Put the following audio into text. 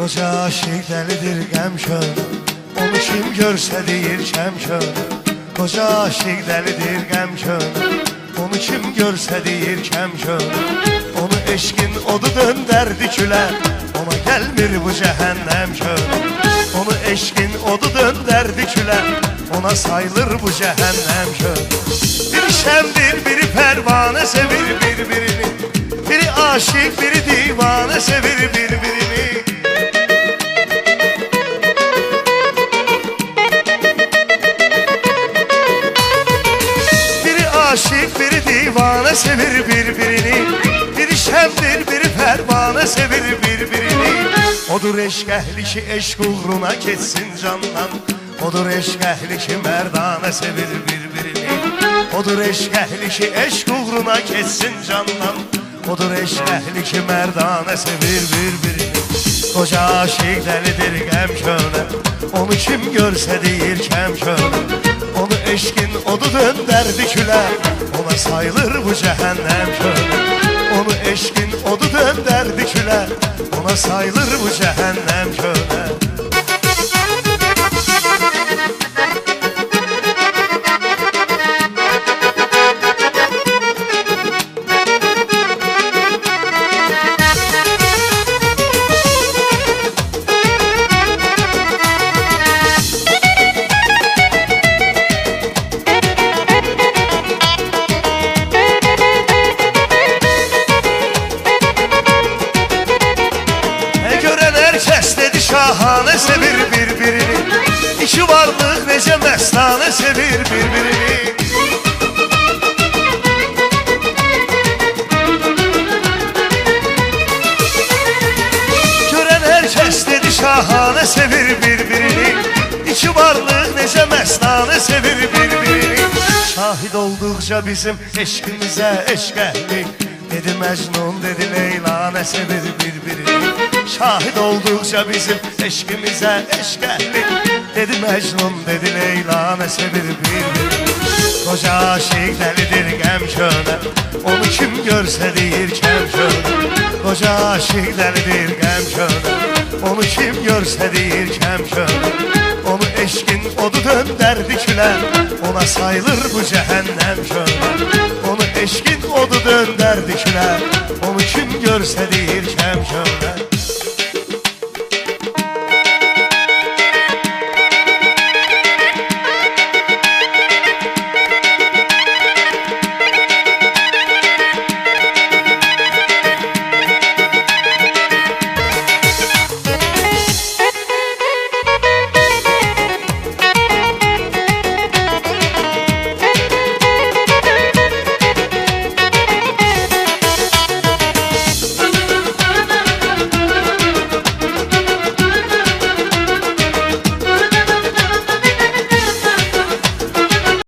Koca aşık delidir gemşön, onu kim görse deyir kemkön. Koca aşık delidir gemşön, onu kim görse deyir kemkön. Onu eşkin odu dönderdi küle, ona gelmir bu cehennem kön. Onu eşkin odu dönderdi küle, ona sayılır bu cehennem kön. Biri şemdir, biri pervane sevir birbirini, biri aşık, biri divane sevir birbirini. Biri aşık, biri divane sevir birbirini, biri şemdir, biri pervane sevir birbirini. Odur eşk ehli ki eşk uğruna ketsin candan, odur eşk ehli ki merdane sevir birbirini. Odur eşk ehli ki eşk uğruna ketsin candan, odur eşk ehli ki merdane sevir birbirini. Koca aşık delidir gemköne, onu kim görse deyir kemköne. Onu eşkin odu dönderdi küle, ona sayılır bu cehennem köne. Onu eşkin odu dönderdi küle, ona sayılır bu cehennem köne. Herkes dedi şahane sevir birbirini, İki varlık nece mestane sevir birbirini. Gören herkes dedi şahane sevir birbirini, İki varlık nece mestane sevir birbirini. Şahit oldukça bizim eşkimize eşk ehli, dedi Mecnun dedi Leyla ne sevir birbirini. Şahit oldukça bizim eşkimize eşk ehli, dedi Mecnun dedi Leyla ne sevir birbirini. Koca aşık delidir gemköne, onu kim görse deyir kemköne. Koca aşık delidir gemköne, onu kim görse deyir kemköne. Onu eşkin odu dönderdi küle, ona sayılır bu cehennem köne. Onu eşkin odu dönderdi küle, onu kim görse deyir kemköne.